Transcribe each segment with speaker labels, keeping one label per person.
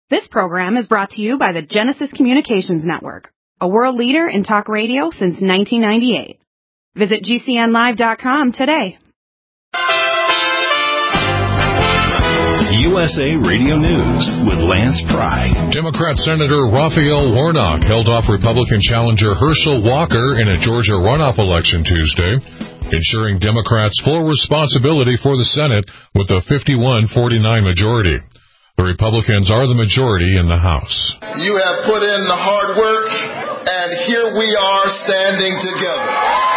Speaker 1: This program is brought to you by the Genesis Communications Network, a world leader in talk radio since 1998. Visit GCNlive.com today.
Speaker 2: USA Radio News with Lance Pry.
Speaker 3: Democrat Senator Raphael Warnock held off Republican challenger Herschel Walker in a Georgia runoff election Tuesday, ensuring Democrats full responsibility for the Senate with a 51-49 majority. The Republicans are the majority in the House.
Speaker 4: You have put in the hard work, and here we are standing together.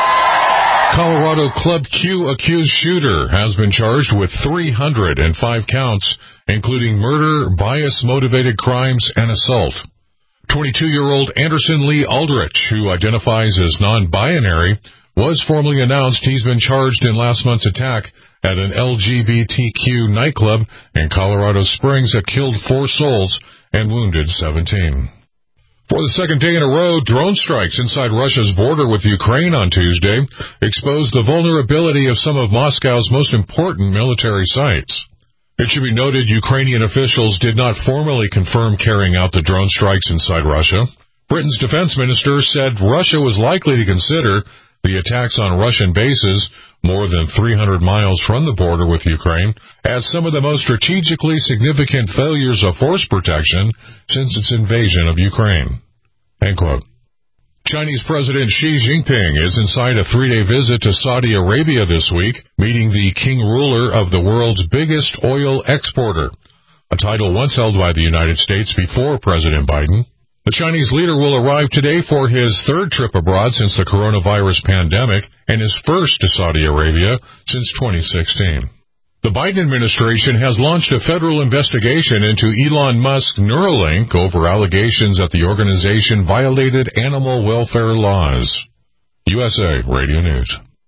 Speaker 3: Colorado Club Q accused shooter has been charged with 305 counts, including murder, bias-motivated crimes, and assault. 22-year-old Anderson Lee Aldrich, who identifies as non-binary, was formally announced he's been charged in last month's attack at an LGBTQ nightclub in Colorado Springs that killed 4 souls and wounded 17. For the second day in a row, drone strikes inside Russia's border with Ukraine on Tuesday exposed the vulnerability of some of Moscow's most important military sites. It should be noted Ukrainian officials did not formally confirm carrying out the drone strikes inside Russia. Britain's defense minister said Russia was likely to consider the attacks on Russian bases more than 300 miles from the border with Ukraine as some of the most strategically significant failures of force protection since its invasion of Ukraine. End quote. Chinese President Xi Jinping is inside a 3-day visit to Saudi Arabia this week, meeting the king ruler of the world's biggest oil exporter, a title once held by the United States before President Biden. The Chinese leader will arrive today for his 3rd trip abroad since the coronavirus pandemic and his first to Saudi Arabia since 2016. The Biden administration has launched a federal investigation into Elon Musk's Neuralink over allegations that the organization violated animal welfare laws. USA Radio News.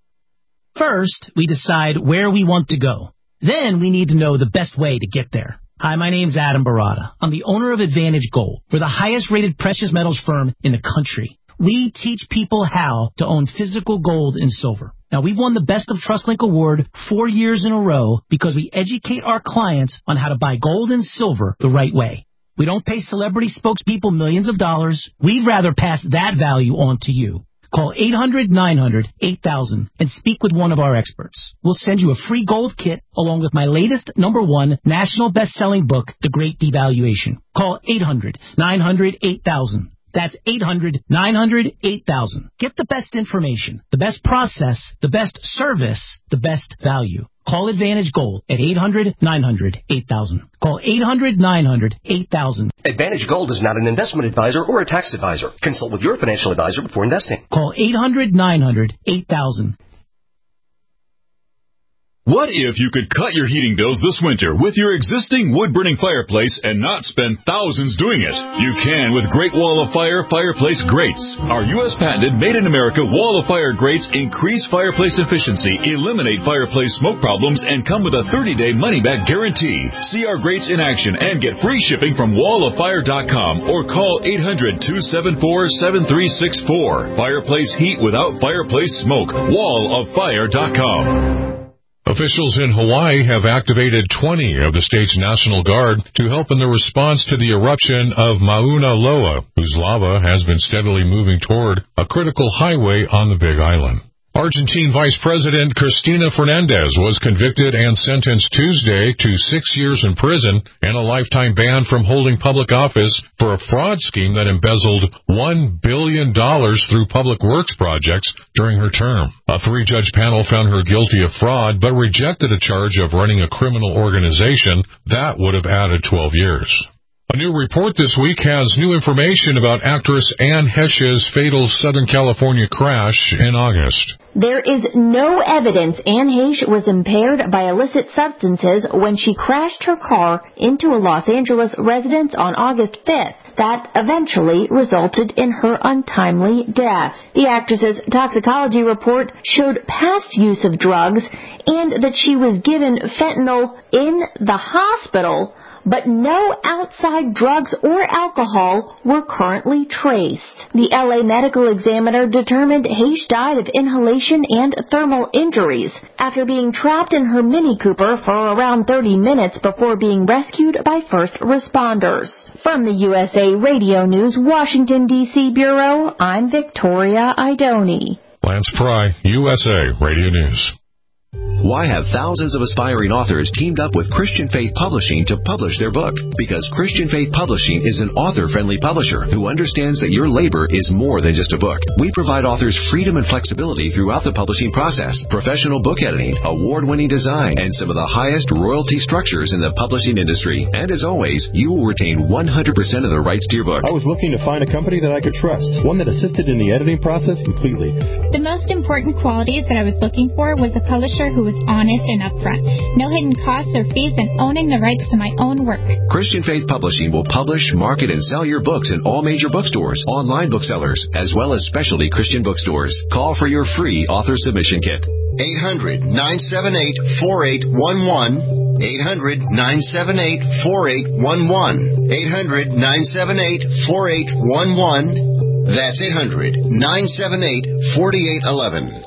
Speaker 5: First, we decide where we want to go. Then we need to know the best way to get there. Hi, my name's Adam Barada. I'm the owner of Advantage Gold. We're the highest-rated precious metals firm in the country. We teach people how to own physical gold and silver. Now, we've won the Best of TrustLink Award 4 years in a row because we educate our clients on how to buy gold and silver the right way. We don't pay celebrity spokespeople millions of dollars. We'd rather pass that value on to you. Call 800-900-8000 and speak with one of our experts. We'll send you a free gold kit along with my latest #1 national best-selling book, The Great Devaluation. Call 800-900-8000. That's 800-900-8000. Get the best information, the best process, the best service, the best value. Call Advantage Gold at 800-900-8000. Call 800-900-8000.
Speaker 6: Advantage Gold is not an investment advisor or a tax advisor. Consult with your financial advisor before investing.
Speaker 5: Call 800-900-8000.
Speaker 7: What if you could cut your heating bills this winter with your existing wood-burning fireplace and not spend thousands doing it? You can with Great Wall of Fire fireplace grates. Our U.S. patented made-in-America Wall of Fire grates increase fireplace efficiency, eliminate fireplace smoke problems, and come with a 30-day money-back guarantee. See our grates in action and get free shipping from walloffire.com or call 800-274-7364. Fireplace heat without fireplace smoke. walloffire.com.
Speaker 3: Officials in Hawaii have activated 20 of the state's National Guard to help in the response to the eruption of Mauna Loa, whose lava has been steadily moving toward a critical highway on the Big Island. Argentine Vice President Cristina Fernandez was convicted and sentenced Tuesday to 6 years in prison and a lifetime ban from holding public office for a fraud scheme that embezzled $1 billion through public works projects during her term. A 3-judge panel found her guilty of fraud but rejected a charge of running a criminal organization that would have added 12 years. A new report this week has new information about actress Anne Heche's fatal Southern California crash in August.
Speaker 8: There is no evidence Anne Heche was impaired by illicit substances when she crashed her car into a Los Angeles residence on August 5th. That eventually resulted in her untimely death. The actress's toxicology report showed past use of drugs and that she was given fentanyl in the hospital but no outside drugs or alcohol were currently traced. The LA Medical Examiner determined Haish died of inhalation and thermal injuries after being trapped in her Mini Cooper for around 30 minutes before being rescued by first responders. From the USA Radio News Washington, D.C. Bureau, I'm Victoria Idoni.
Speaker 3: Lance Pry, USA Radio News.
Speaker 9: Why have thousands of aspiring authors teamed up with Christian Faith Publishing to publish their book? Because Christian Faith Publishing is an author-friendly publisher who understands that your labor is more than just a book. We provide authors freedom and flexibility throughout the publishing process, professional book editing, award-winning design, and some of the highest royalty structures in the publishing industry. And as always, you will retain 100% of the rights to your book.
Speaker 10: I was looking to find a company that I could trust, one that assisted in the editing process completely.
Speaker 11: The most important qualities that I was looking for was a publisher who was honest and upfront, no hidden costs or fees, and owning the rights to my own work.
Speaker 9: Christian Faith Publishing will publish, market, and sell your books in all major bookstores, online booksellers, as well as specialty Christian bookstores. Call for your free author submission kit.
Speaker 12: 800-978-4811. 800-978-4811. 800-978-4811. That's 800-978-4811.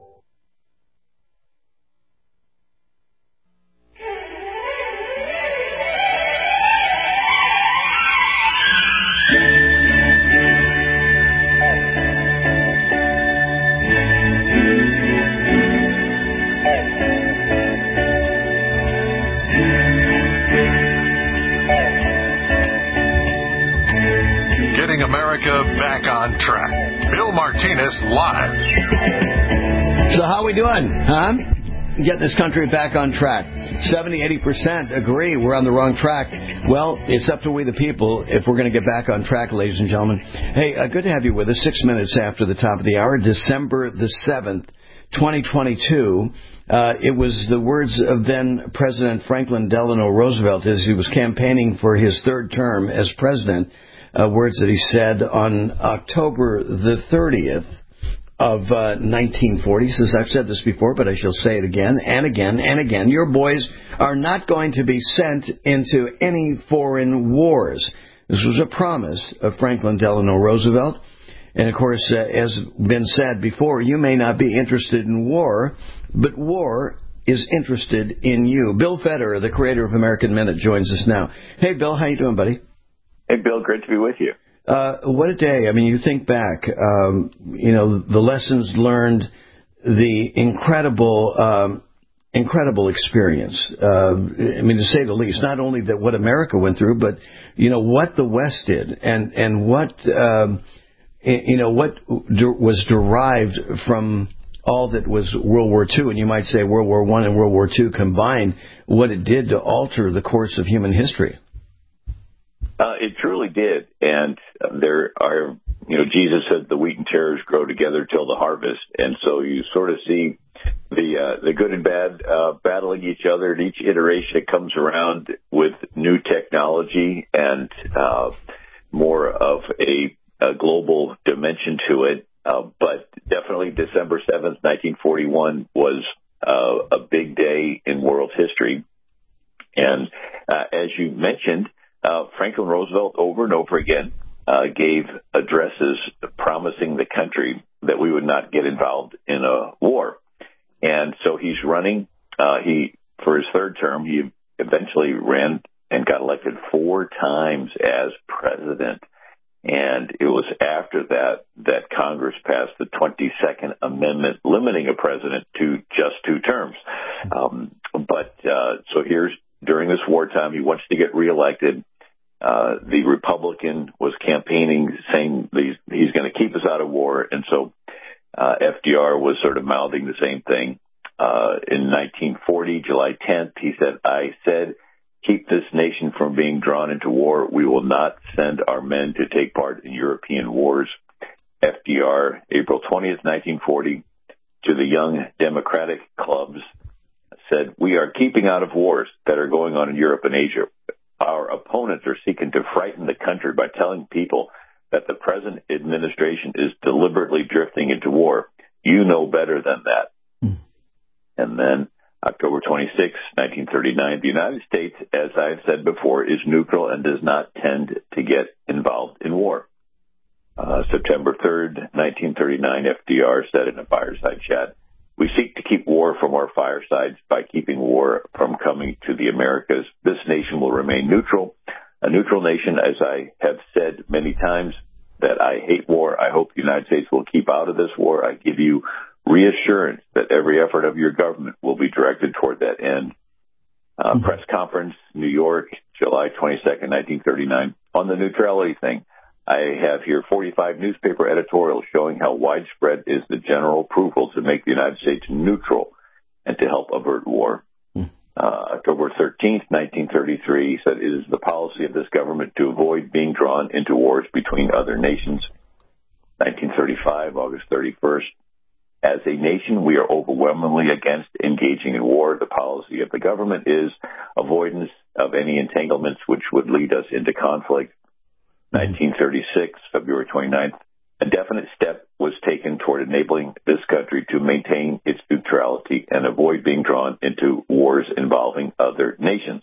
Speaker 2: America back on track. Bill Martinez live.
Speaker 13: So how we doing, huh? Getting this country back on track. 70-80% agree we're on the wrong track. Well, it's up to we the people if we're going to get back on track, ladies and gentlemen. Hey, good to have you with us. 6 minutes after the top of the hour, December the 7th, 2022. It was the words of then President Franklin Delano Roosevelt as he was campaigning for his third term as president. Words that he said on October the 30th of 1940. Says, I've said this before, but I shall say it again and again and again. Your boys are not going to be sent into any foreign wars. This was a promise of Franklin Delano Roosevelt. And, of course, as been said before, you may not be interested in war, but war is interested in you. Bill Federer, the creator of American Minute, joins us now. Hey, Bill, how you doing, buddy?
Speaker 14: Hey, Bill, great to be with you.
Speaker 13: What a day. I mean, you think back, the lessons learned, the incredible experience. To say the least, not only that what America went through, but, what the West did and what, what was derived from all that was World War II, and you might say World War I and World War II combined, what it did to alter the course of human history.
Speaker 14: It truly did. And there are, Jesus said the wheat and tares grow together till the harvest. And so you sort of see the good and bad battling each other. At each iteration, it comes around with new technology and more of a global dimension to it. But definitely December 7th, 1941 was a big day in world history. And as you mentioned, Franklin Roosevelt over and over again gave addresses promising the country that we would not get involved in a war. And so he's running. For his third term, he eventually ran and got elected 4 times as president. And it was after that Congress passed the 22nd Amendment limiting a president to just 2 terms. So here's during this wartime, he wants to get reelected. The Republican was campaigning, saying he's going to keep us out of war. And so FDR was sort of mouthing the same thing. In 1940, July 10th, he said, I said, keep this nation from being drawn into war. We will not send our men to take part in European wars. FDR, April 20th, 1940, to the young Democratic clubs, said, we are keeping out of wars that are going on in Europe and Asia. Our opponents are seeking to frighten the country by telling people that the present administration is deliberately drifting into war. You know better than that. And then October 26, 1939. The United States, as I've said before, is neutral and does not tend to get involved in war. September 3rd, 1939, FDR said in a fireside chat, "We seek to keep war from our firesides by keeping war from coming to the Americas. This nation will remain neutral, a neutral nation, as I have said many times that I hate war. I hope the United States will keep out of this war. I give you reassurance that every effort of your government will be directed toward that end." Press conference, New York, July 22nd, 1939. On the neutrality thing, I have here 45 newspaper editorials showing how widespread is the general approval to make the United States neutral and to help avert war. October 13th, 1933, said it is the policy of this government to avoid being drawn into wars between other nations. 1935, August 31st, as a nation, we are overwhelmingly against engaging in war. The policy of the government is avoidance of any entanglements which would lead us into conflict. 1936, February 29th, a definite step was taken toward enabling this country to maintain its neutrality and avoid being drawn into wars involving other nations.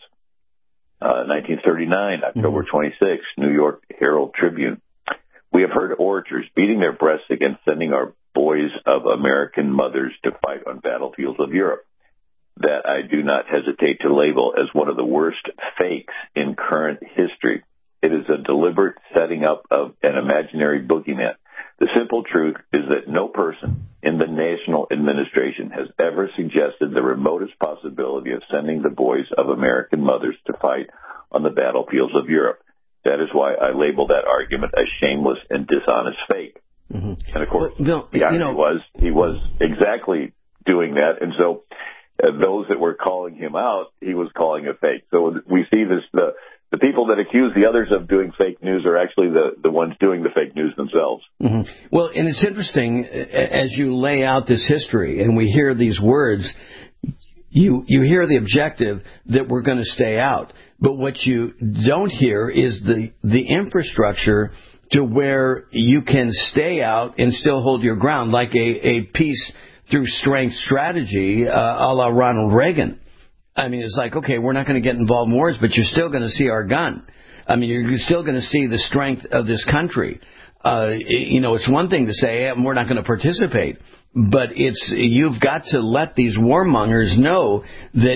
Speaker 14: 1939, October 26th, New York Herald Tribune. We have heard orators beating their breasts against sending our boys of American mothers to fight on battlefields of Europe. That I do not hesitate to label as one of the worst fakes in current history. It is a deliberate setting up of an imaginary boogeyman. The simple truth is that no person in the national administration has ever suggested the remotest possibility of sending the boys of American mothers to fight on the battlefields of Europe. That is why I label that argument a shameless and dishonest fake. And of course,
Speaker 13: Bill,
Speaker 14: the irony was he was exactly doing that, and so those that were calling him out, he was calling a fake. So we see this: the people that accuse the others of doing fake news are actually the ones doing the fake news themselves.
Speaker 13: Well, and it's interesting as you lay out this history, and we hear these words. You hear the objective that we're going to stay out, but what you don't hear is the infrastructure to where you can stay out and still hold your ground, like a peace through strength strategy, a la Ronald Reagan. I mean, it's like, okay, we're not going to get involved in wars, but you're still going to see our gun. I mean, you're still going to see the strength of this country. It's one thing to say, hey, we're not going to participate, but you've got to let these warmongers know that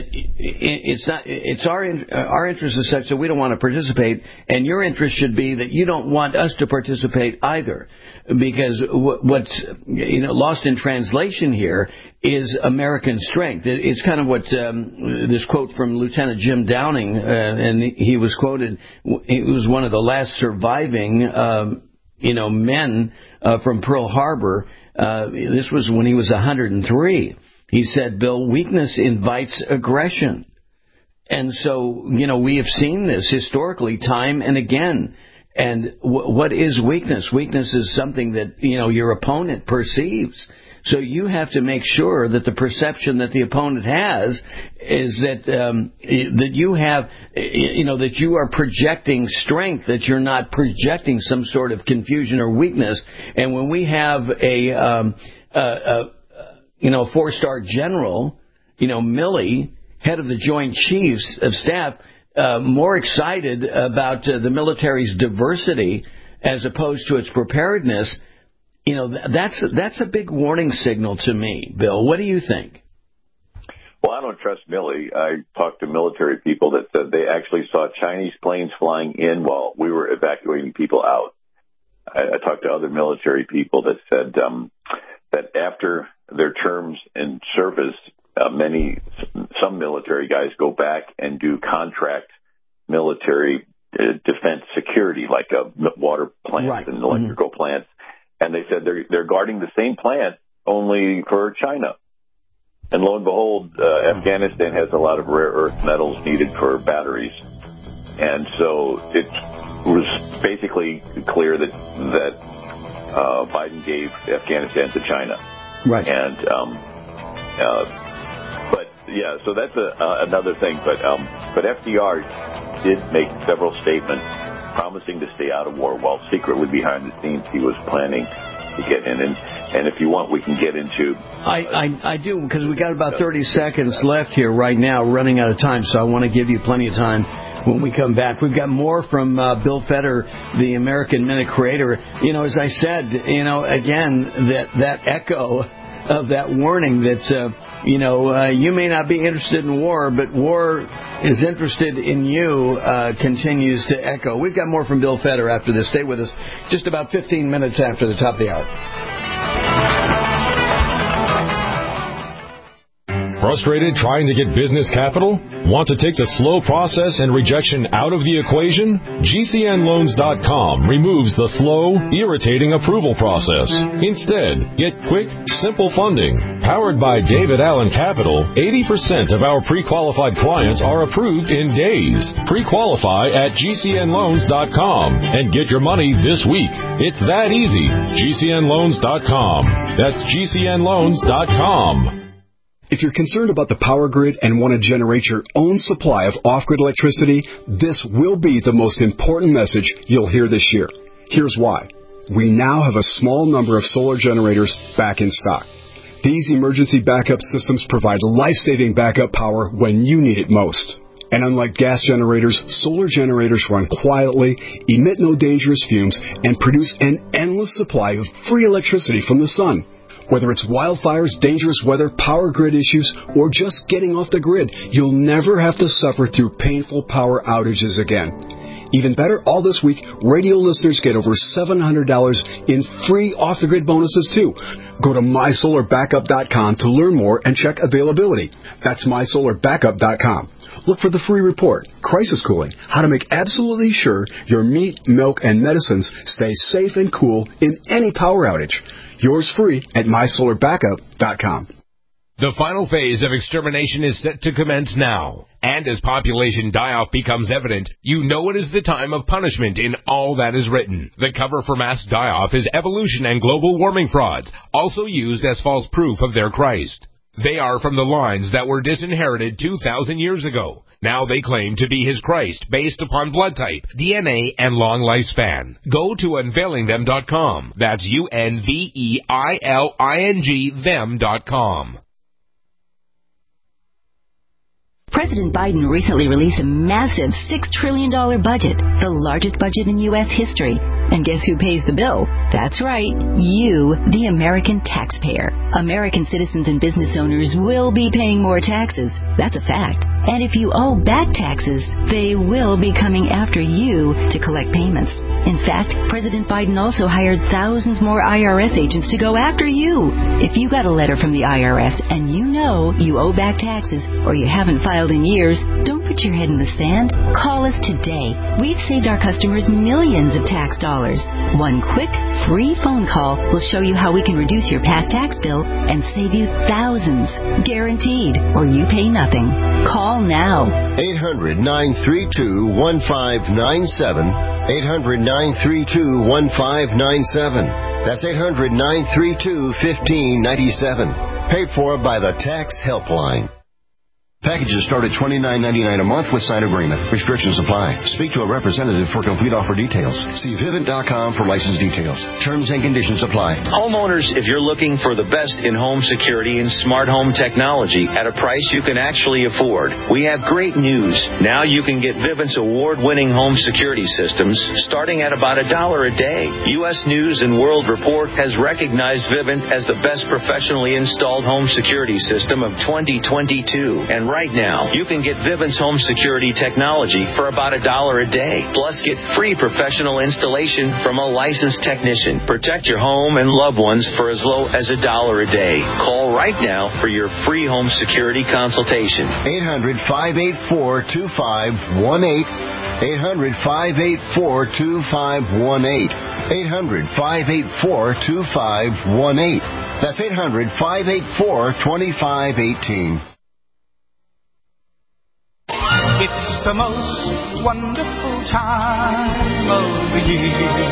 Speaker 13: it's our interest is such that we don't want to participate, and your interest should be that you don't want us to participate either, because what's lost in translation here is American strength. It's kind of what this quote from Lieutenant Jim Downing, and he was quoted. He was one of the last surviving men from Pearl Harbor. This was when he was 103. He said, Bill, weakness invites aggression. And so, we have seen this historically time and again. And what is weakness? Weakness is something that, your opponent perceives. So you have to make sure that the perception that the opponent has is that you have, that you are projecting strength, that you're not projecting some sort of confusion or weakness. And when we have a 4-star general, Milley, head of the Joint Chiefs of Staff, more excited about the military's diversity as opposed to its preparedness, that's a big warning signal to me. Bill, what do you think?
Speaker 14: Well, I don't trust Milley. I talked to military people that said they actually saw Chinese planes flying in while we were evacuating people out. I talked to other military people that said that after their terms in service, some military guys go back and do contract military defense security, like water plants and electrical plants. And they said they're guarding the same plant only for China. And lo and behold, Afghanistan has a lot of rare earth metals needed for batteries. And so it was basically clear that Biden gave Afghanistan to China.
Speaker 13: Right.
Speaker 14: And so that's another thing. But FDR did make several statements promising to stay out of war, while secretly behind the scenes he was planning to get in. And if you want, we can get into...
Speaker 13: I do, because we got about 30 seconds left here right now, running out of time, so I want to give you plenty of time when we come back. We've got more from Bill Feder, the American Minute creator. You know, as I said, you know, again, that echo of that warning that, you may not be interested in war, but war is interested in you, continues to echo. We've got more from Bill Feder after this. Stay with us. Just about 15 minutes after the top of the hour.
Speaker 15: Frustrated trying to get business capital? Want to take the slow process and rejection out of the equation? GCNLoans.com removes the slow, irritating approval process. Instead, get quick, simple funding. Powered by David Allen Capital, 80% of our pre-qualified clients are approved in days. Pre-qualify at GCNLoans.com and get your money this week. It's that easy. GCNLoans.com. That's GCNLoans.com.
Speaker 16: If you're concerned about the power grid and want to generate your own supply of off-grid electricity, this will be the most important message you'll hear this year. Here's why. We now have a small number of solar generators back in stock. These emergency backup systems provide life-saving backup power when you need it most. And unlike gas generators, solar generators run quietly, emit no dangerous fumes, and produce an endless supply of free electricity from the sun. Whether it's wildfires, dangerous weather, power grid issues, or just getting off the grid, you'll never have to suffer through painful power outages again. Even better, all this week, radio listeners get over $700 in free off-the-grid bonuses, too. Go to MySolarBackup.com to learn more and check availability. That's MySolarBackup.com. Look for the free report, Crisis Cooling, how to make absolutely sure your meat, milk, and medicines stay safe and cool in any power outage. Yours free at MySolarBackup.com.
Speaker 17: The final phase of extermination is set to commence now. And as population die-off becomes evident, you know it is the time of punishment in all that is written. The cover for mass die-off is evolution and global warming frauds, also used as false proof of their Christ. They are from the lines that were disinherited 2,000 years ago. Now they claim to be his Christ based upon blood type, DNA, and long lifespan. Go to unveilingthem.com. That's UNVEILING them.com.
Speaker 18: President Biden recently released a massive $6 trillion budget, the largest budget in U.S. history. And guess who pays the bill? That's right, you, the American taxpayer. American citizens and business owners will be paying more taxes. That's a fact. And if you owe back taxes, they will be coming after you to collect payments. In fact, President Biden also hired thousands more IRS agents to go after you. If you got a letter from the IRS and you know you owe back taxes or you haven't filed in years, don't put your head in the sand. Call us today. We've saved our customers millions of tax dollars. One quick, free phone call will show you how we can reduce your past tax bill and save you thousands. Guaranteed, or you pay nothing. Call now.
Speaker 12: 800-932-1597. 800-932-1597. That's 800-932-1597. Paid for by the Tax Helpline. Packages start at $29.99 a month with signed agreement. Restrictions apply. Speak to a representative for complete offer details. See Vivint.com for license details. Terms and conditions apply.
Speaker 19: Homeowners, if you're looking for the best in home security and smart home technology at a price you can actually afford, we have great news. Now you can get Vivint's award-winning home security systems starting at about $1 a day. U.S. News and World Report has recognized Vivint as the best professionally installed home security system of 2022. And right now, you can get Vivint's home security technology for about $1 a day. Plus, get free professional installation from a licensed technician. Protect your home and loved ones for as low as $1 a day. Call right now for your free home security consultation.
Speaker 12: 800-584-2518. 800-584-2518. 800-584-2518. That's 800-584-2518.
Speaker 20: It's the most wonderful time of the year,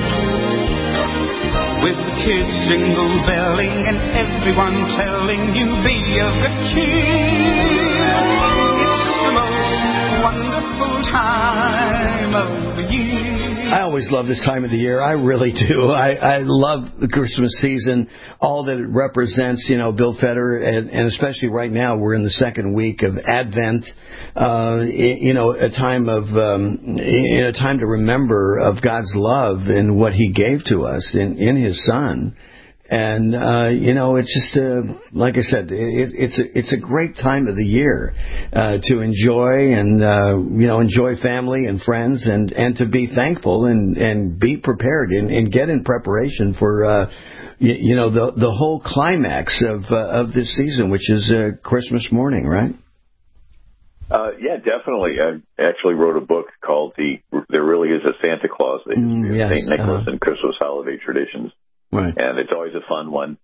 Speaker 20: with kids jingle-belling and everyone telling you be of good cheer. It's the most wonderful time of the year.
Speaker 13: I always love this time of the year. I really do. I love the Christmas season, all that it represents, Bill Feder, and especially right now, we're in the second week of Advent, a time to remember of God's love and what He gave to us in His Son. And, it's just, like I said, it's a great time of the year, to enjoy and, enjoy family and friends and to be thankful and be prepared and get in preparation for, the whole climax of this season, which is, Christmas morning, right?
Speaker 14: Yeah, definitely. I actually wrote a book called There Really Is a Santa Claus, the history of St. Nicholas and Christmas holiday traditions.
Speaker 13: Right.
Speaker 14: And it's always a fun one.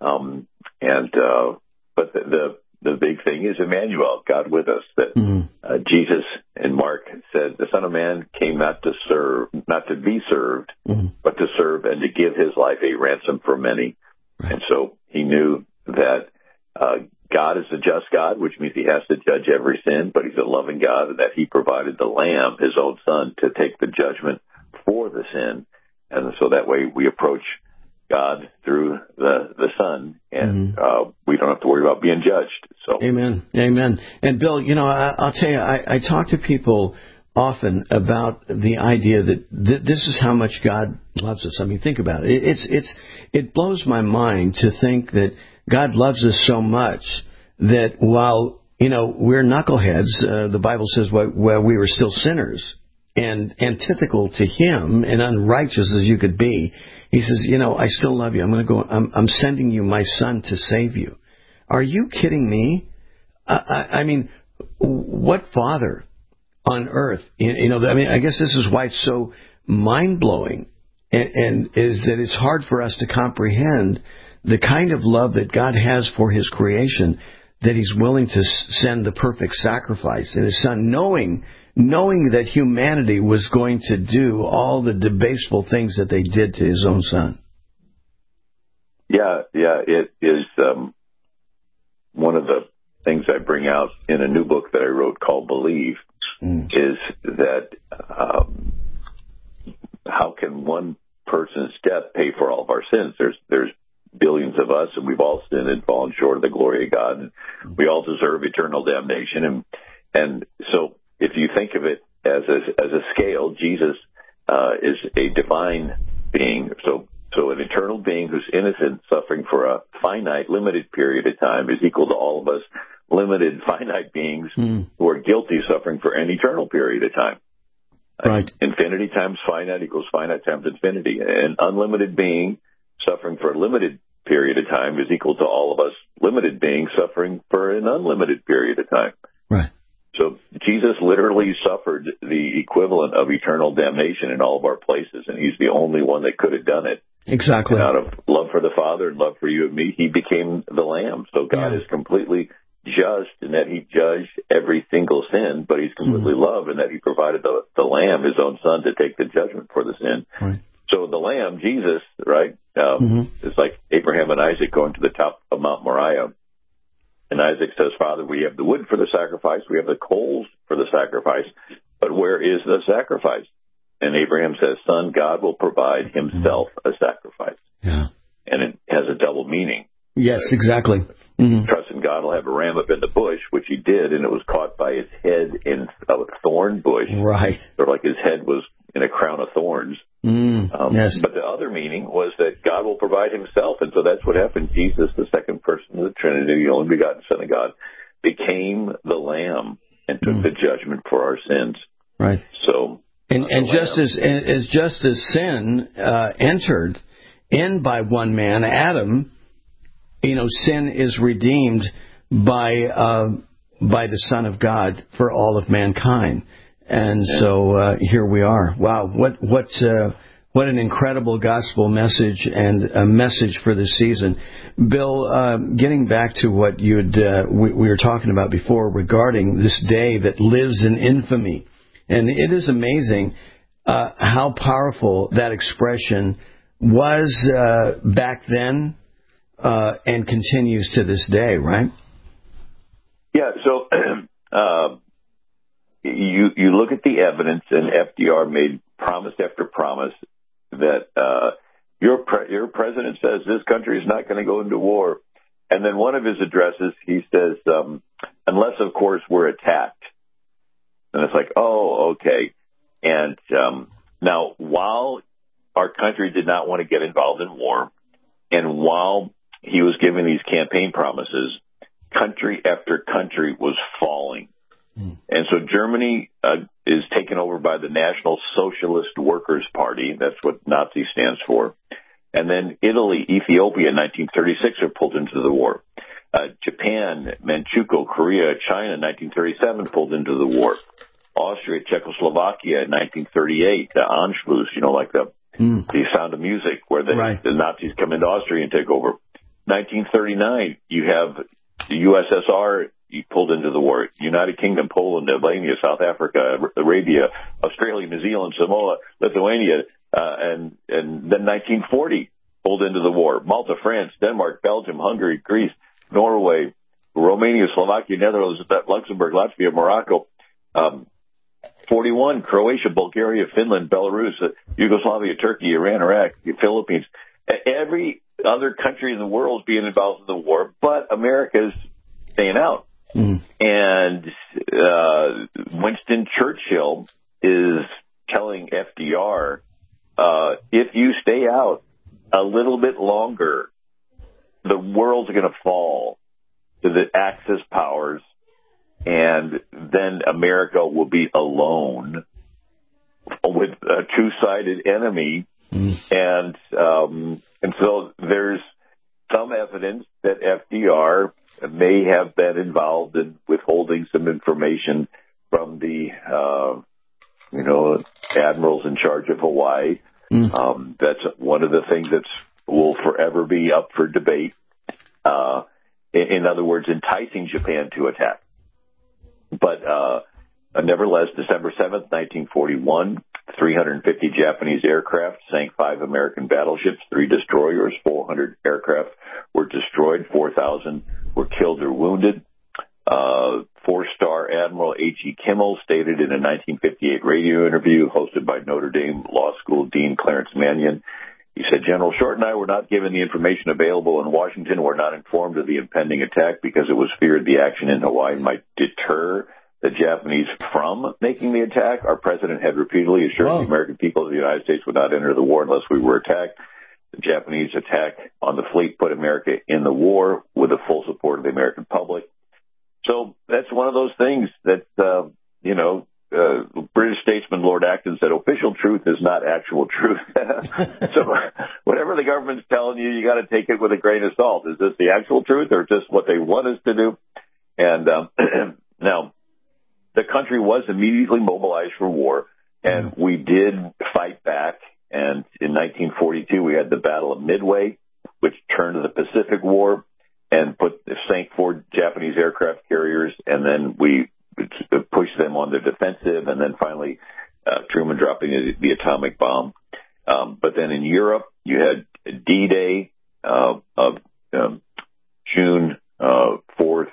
Speaker 14: But the big thing is Emmanuel, God with us, that Jesus in Mark said, the Son of Man came not to be served, but to serve and to give His life a ransom for many. Right. And so He knew that God is a just God, which means He has to judge every sin, but He's a loving God, and that He provided the Lamb, His own Son, to take the judgment for the sin. And so that way we approach God through the Son, and we don't have to worry about being judged. So, Amen.
Speaker 13: And Bill, I'll tell you, I talk to people often about the idea that this is how much God loves us. I mean, think about it. It blows my mind to think that God loves us so much that while we're knuckleheads, the Bible says while we were still sinners and antithetical to Him and unrighteous as you could be, He says, I still love you. I'm sending you my Son to save you. Are you kidding me? I mean, what father on earth, I guess this is why it's so mind-blowing, and is that it's hard for us to comprehend the kind of love that God has for His creation, that He's willing to send the perfect sacrifice in His Son, knowing that humanity was going to do all the debaseful things that they did to His own Son.
Speaker 14: Yeah, it is one of the things I bring out in a new book that I wrote called Believe, is that how can one person's death pay for all of our sins? There's billions of us, and we've all sinned and fallen short of the glory of God, and we all deserve eternal damnation. And so if you think of it as a scale, Jesus is a divine being. So an eternal being who's innocent, suffering for a finite, limited period of time, is equal to all of us limited, finite beings who are guilty, suffering for an eternal period of time.
Speaker 13: Right.
Speaker 14: Infinity times finite equals finite times infinity. An unlimited being suffering for a limited period of time is equal to all of us limited beings suffering for an unlimited period of time.
Speaker 13: Right.
Speaker 14: So Jesus literally suffered the equivalent of eternal damnation in all of our places, and He's the only one that could have done it.
Speaker 13: Exactly.
Speaker 14: And out of love for the Father and love for you and me, He became the Lamb. So God is completely just in that He judged every single sin, but He's completely love in that He provided the Lamb, His own Son, to take the judgment for the sin.
Speaker 13: Right.
Speaker 14: So the Lamb, Jesus, right, is like Abraham and Isaac going to the top of Mount Moriah. And Isaac says, Father, we have the wood for the sacrifice, we have the coals for the sacrifice, but where is the sacrifice? And Abraham says, Son, God will provide Himself a sacrifice.
Speaker 13: Yeah.
Speaker 14: And it has a double meaning.
Speaker 13: Yes, exactly.
Speaker 14: Trust in God will have a ram up in the bush, which He did, and it was caught by its head in a thorn bush.
Speaker 13: Right.
Speaker 14: Sort of like his head was in a crown of thorns.
Speaker 13: Yes.
Speaker 14: But the other meaning was that God will provide Himself, and so that's what happened. Jesus, the second person of the Trinity, the only begotten Son of God, became the Lamb and took the judgment for our sins.
Speaker 13: Right.
Speaker 14: So,
Speaker 13: and just as sin entered in by one man, Adam, sin is redeemed by the Son of God for all of mankind. And so here we are. Wow, what an incredible gospel message and a message for this season. Bill, getting back to what we were talking about before regarding this day that lives in infamy, and it is amazing how powerful that expression was back then and continues to this day, right?
Speaker 14: Yeah. So. You look at the evidence, and FDR made promise after promise that your president says this country is not going to go into war. And then one of his addresses, he says, unless, of course, we're attacked. And it's like, oh, okay. And now, while our country did not want to get involved in war, and while he was giving these campaign promises, country after country was falling. And so Germany is taken over by the National Socialist Workers' Party. That's what Nazi stands for. And then Italy, Ethiopia in 1936 are pulled into the war. Japan, Manchukuo, Korea, China in 1937 pulled into the war. Austria, Czechoslovakia in 1938, the Anschluss, like the Sound of Music, where the Nazis come into Austria and take over. 1939, you have the USSR pulled into the war. United Kingdom, Poland, Albania, South Africa, Arabia, Australia, New Zealand, Samoa, Lithuania, and then 1940 pulled into the war. Malta, France, Denmark, Belgium, Hungary, Greece, Norway, Romania, Slovakia, Netherlands, Luxembourg, Latvia, Morocco. 41, Croatia, Bulgaria, Finland, Belarus, Yugoslavia, Turkey, Iran, Iraq, the Philippines. Every other country in the world is being involved in the war, but America's staying out. And Winston Churchill is telling FDR, if you stay out a little bit longer, the world's going to fall to the Axis powers, and then America will be alone with a two-sided enemy. And so there's some evidence that FDR may have been involved in withholding some information from the, admirals in charge of Hawaii. That's one of the things that will forever be up for debate. In other words, enticing Japan to attack. But nevertheless, December 7th, 1941, 350 Japanese aircraft sank 5 American battleships, 3 destroyers, 400 aircraft were destroyed, 4,000 were killed or wounded. 4-star Admiral H.E. Kimmel stated in a 1958 radio interview hosted by Notre Dame Law School Dean Clarence Mannion, he said, General Short and I were not given the information available in Washington, were not informed of the impending attack because it was feared the action in Hawaii might deter the Japanese from making the attack. Our president had repeatedly assured the American people that the United States would not enter the war unless we were attacked. The Japanese attack on the fleet put America in the war with the full support of the American public. So that's one of those things that, British statesman Lord Acton said, official truth is not actual truth. So whatever the government's telling you, you got to take it with a grain of salt. Is this the actual truth or just what they want us to do? And now, the country was immediately mobilized for war, and we did fight back. And in 1942, we had the Battle of Midway, which turned to the Pacific War and sank 4 Japanese aircraft carriers, and then we pushed them on the defensive, and then finally Truman dropping the atomic bomb. But then in Europe, you had D-Day of June 4th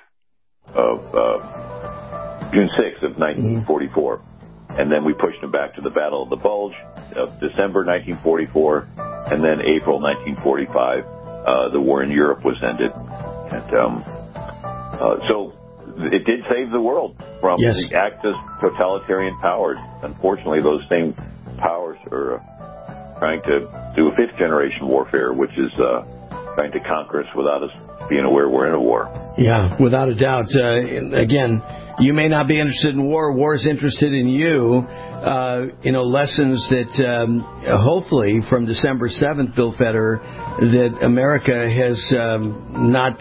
Speaker 14: June 6th of 1944. And then we pushed them back to the Battle of the Bulge of December 1944, and then April 1945, the war in Europe was ended. And so it did save the world from the Axis totalitarian powers. Unfortunately, those same powers are trying to do a 5th-generation warfare, which is trying to conquer us without us being aware we're in a war.
Speaker 13: Yeah, without a doubt. Again, you may not be interested in war. War is interested in you. Lessons that hopefully from December 7th, Bill Federer, that America has not,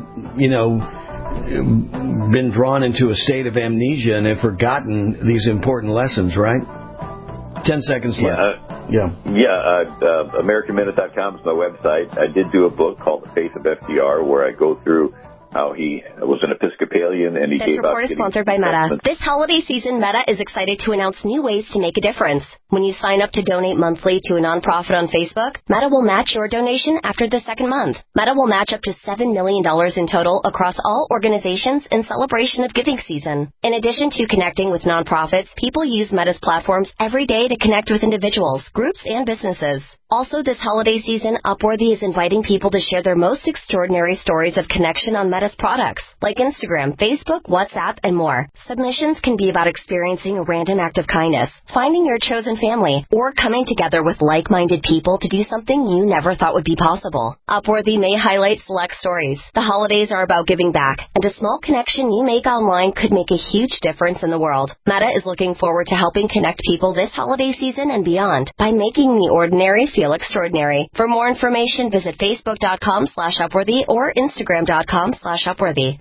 Speaker 13: been drawn into a state of amnesia and have forgotten these important lessons, right? 10 seconds left. AmericanMinute.com is my website. I did do a book called The Faith of FDR, where I go through
Speaker 14: how he was an Episcopalian and he
Speaker 21: This
Speaker 14: gave out.
Speaker 21: This report is sponsored by Meta. This holiday season, Meta is excited to announce new ways to make a difference. When you sign up to donate monthly to a nonprofit on Facebook, Meta will match your donation after the second month. Meta will match up to $7 million in total across all organizations in celebration of giving season. In addition to connecting with nonprofits, people use Meta's platforms every day to connect with individuals, groups, and businesses. Also, this holiday season, Upworthy is inviting people to share their most extraordinary stories of connection on Meta's products, like Instagram, Facebook, WhatsApp, and more. Submissions can be about experiencing a random act of kindness, finding your chosen family, or coming together with like-minded people to do something you never thought would be possible. Upworthy may highlight select stories. The holidays are about giving back, and a small connection you make online could make a huge difference in the world. Meta is looking forward to helping connect people this holiday season and beyond by making the ordinary feel extraordinary. For more information, visit facebook.com/Upworthy or Instagram.com/Upworthy.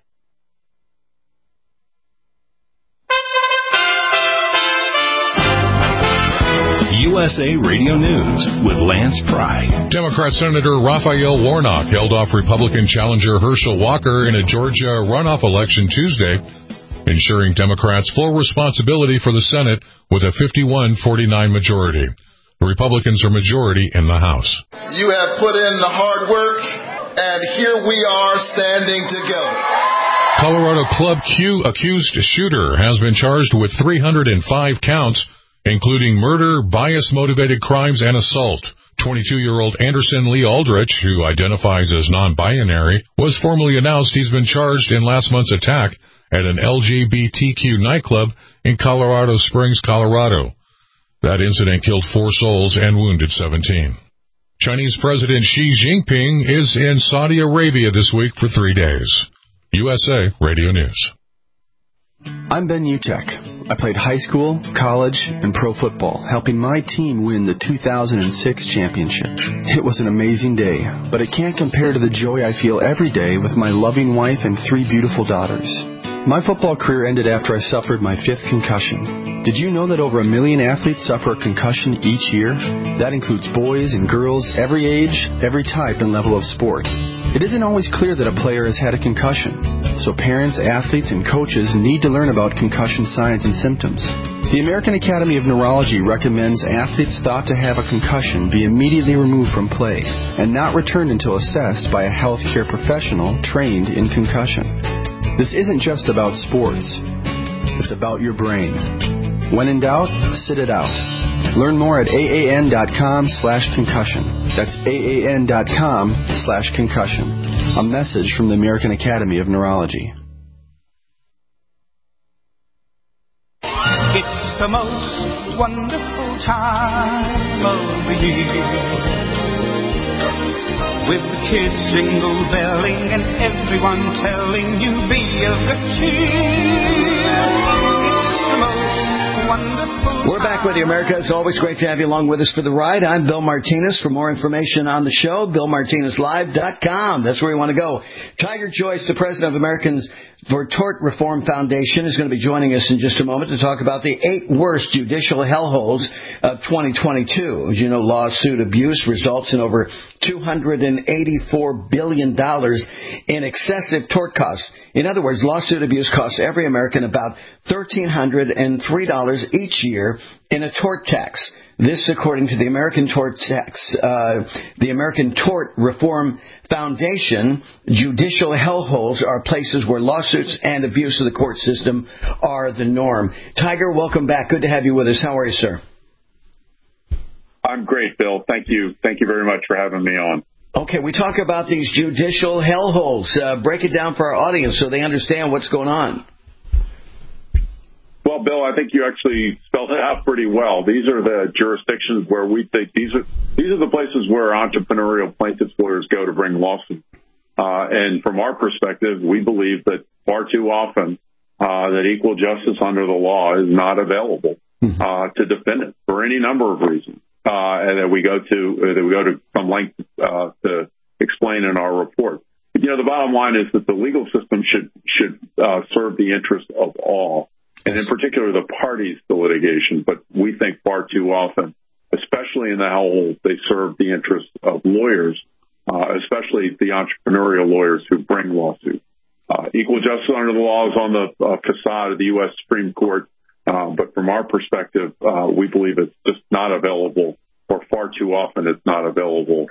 Speaker 22: USA Radio News with Lance Pry.
Speaker 3: Democrat Senator Raphael Warnock held off Republican challenger Herschel Walker in a Georgia runoff election Tuesday, ensuring Democrats full responsibility for the Senate with a 51-49 majority. The Republicans are majority in the House.
Speaker 4: You have put in the hard work, and here we are standing together.
Speaker 3: Colorado Club Q accused shooter has been charged with 305 counts, including murder, bias-motivated crimes, and assault. 22-year-old Anderson Lee Aldrich, who identifies as non-binary, was formally announced he's been charged in last month's attack at an LGBTQ nightclub in Colorado Springs, Colorado. That incident killed 4 souls and wounded 17. Chinese President Xi Jinping is in Saudi Arabia this week for 3 days. USA Radio News.
Speaker 10: I'm Ben Utek. I played high school, college, and pro football, helping my team win the 2006 championship. It was an amazing day, but it can't compare to the joy I feel every day with my loving wife and 3 beautiful daughters. My football career ended after I suffered my 5th concussion. Did you know that over 1 million athletes suffer a concussion each year? That includes boys and girls, every age, every type and level of sport. It isn't always clear that a player has had a concussion, so parents, athletes, and coaches need to learn about concussion signs and symptoms. The American Academy of Neurology recommends athletes thought to have a concussion be immediately removed from play and not returned until assessed by a healthcare professional trained in concussion. This isn't just about sports. It's about your brain. When in doubt, sit it out. Learn more at AAN.com/concussion. That's AAN.com/concussion. A message from the American Academy of Neurology.
Speaker 20: It's the most wonderful time of the year, with the kids jingle-belling and everyone telling you be of good cheer. It's the most wonderful.
Speaker 13: We're back with you, America. It's always great to have you along with us for the ride. I'm Bill Martinez. For more information on the show, BillMartinezLive.com. That's where you want to go. Tiger Joyce, the president of Americans for Tort Reform Foundation, is going to be joining us in just a moment to talk about the 8 worst judicial hellholes of 2022. As you know, lawsuit abuse results in over $284 billion in excessive tort costs. In other words, lawsuit abuse costs every American about $1,303 each year in a tort tax. This, according to the American Tort Reform Foundation. Judicial hellholes are places where lawsuits and abuse of the court system are the norm. Tiger, welcome back. Good to have you with us. How are you, sir?
Speaker 23: I'm great, Bill. Thank you. Thank you very much for having me on.
Speaker 13: Okay, we talk about these judicial hellholes. Break it down for our audience so they understand what's going on.
Speaker 23: Well, Bill, I think you actually spelled it out pretty well. These are the jurisdictions where we think these are the places where entrepreneurial plaintiffs lawyers go to bring lawsuits. And from our perspective, we believe that far too often that equal justice under the law is not available to defendants for any number of reasons, and that we go to some length to explain in our report. But, the bottom line is that the legal system should serve the interest of all, and in particular the parties to litigation. But we think far too often, especially in the hellholes, they serve the interest of lawyers, especially the entrepreneurial lawyers who bring lawsuits. Equal justice under the law is on the facade of the U.S. Supreme Court, but from our perspective, we believe it's just not available, or far too often it's not available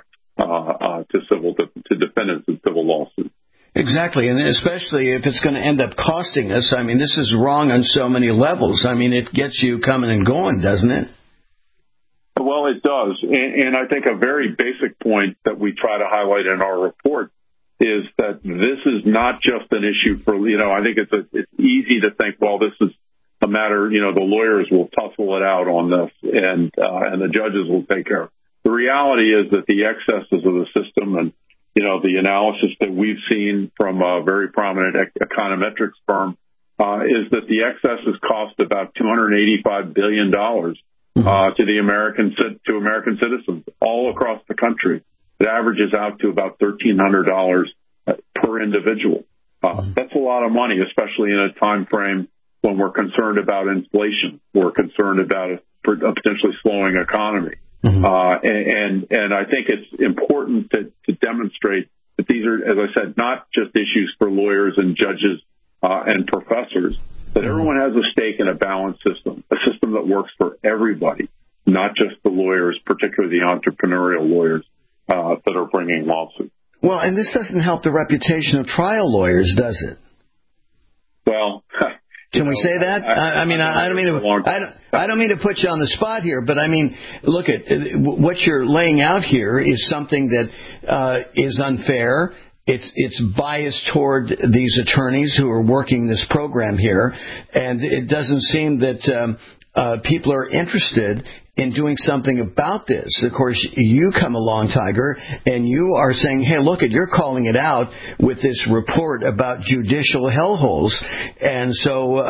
Speaker 23: to defendants in civil lawsuits.
Speaker 13: Exactly, and especially if it's going to end up costing us. I mean, this is wrong on so many levels. I mean, it gets you coming and going, doesn't it?
Speaker 23: Well, it does, and I think a very basic point that we try to highlight in our report is that this is not just an issue for, I think it's easy to think, well, this is a matter, the lawyers will tussle it out on this and the judges will take care of it. The reality is that the excesses of the system and, the analysis that we've seen from a very prominent econometrics firm is that the excesses cost about $285 billion to American citizens all across the country. It averages out to about $1,300 per individual. That's a lot of money, especially in a time frame when we're concerned about inflation. We're concerned about a potentially slowing economy. And I think it's important to demonstrate that these are, as I said, not just issues for lawyers and judges and professors, that everyone has a stake in a balanced system, a system that works for everybody, not just the lawyers, particularly the entrepreneurial lawyers that are bringing lawsuits.
Speaker 13: Well, and this doesn't help the reputation of trial lawyers, does it?
Speaker 23: Well,
Speaker 13: can we say that? I don't mean to put you on the spot here, but I mean, look at what you're laying out here is something that is unfair. It's biased toward these attorneys who are working this program here, and it doesn't seem that people are interested in doing something about this. Of course, you come along, Tiger, and you are saying, hey, look, you're calling it out with this report about judicial hellholes. And so,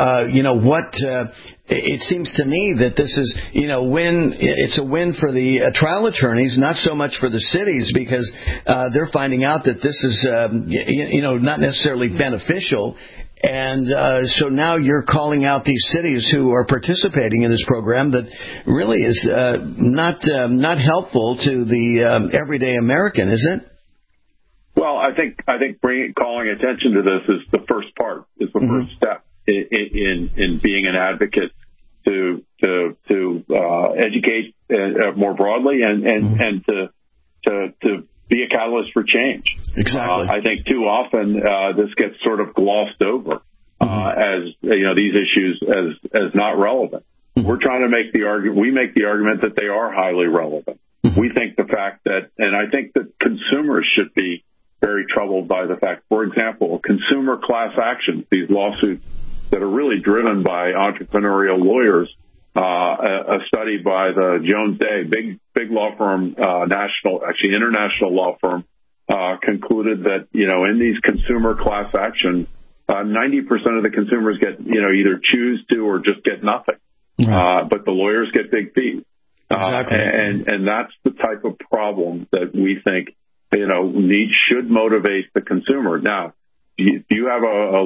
Speaker 13: it seems to me that this is, it's a win for the trial attorneys, not so much for the cities, because they're finding out that this is, not necessarily beneficial. And so now you're calling out these cities who are participating in this program that really is not helpful to the everyday American, is it?
Speaker 23: Well, I think calling attention to this is the first part, is the first step in being an advocate to educate more broadly and to be a catalyst for change.
Speaker 13: Exactly.
Speaker 23: I think too often this gets sort of glossed over as these issues as not relevant. We're trying to make the argument. We make the argument that they are highly relevant. We think the fact that, and I think that consumers should be very troubled by the fact, for example, consumer class actions, these lawsuits that are really driven by entrepreneurial lawyers. A study by the Jones Day, big law firm, international law firm, concluded that, in these consumer class actions, 90% of the consumers get, either choose to or just get nothing. But the lawyers get big fees.
Speaker 13: Exactly.
Speaker 23: And that's the type of problem that we think, should motivate the consumer. Now, if you have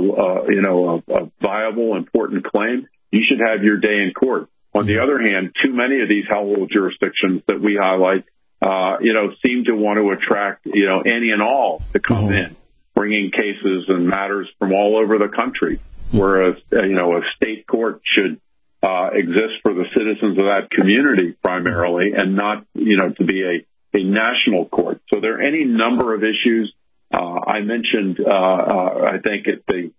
Speaker 23: a viable, important claim, you should have your day in court. On the other hand, too many of these hellhole jurisdictions that we highlight, seem to want to attract, any and all to come in, bringing cases and matters from all over the country, whereas, a state court should exist for the citizens of that community primarily, and not, to be a national court. So there are any number of issues. I mentioned, I think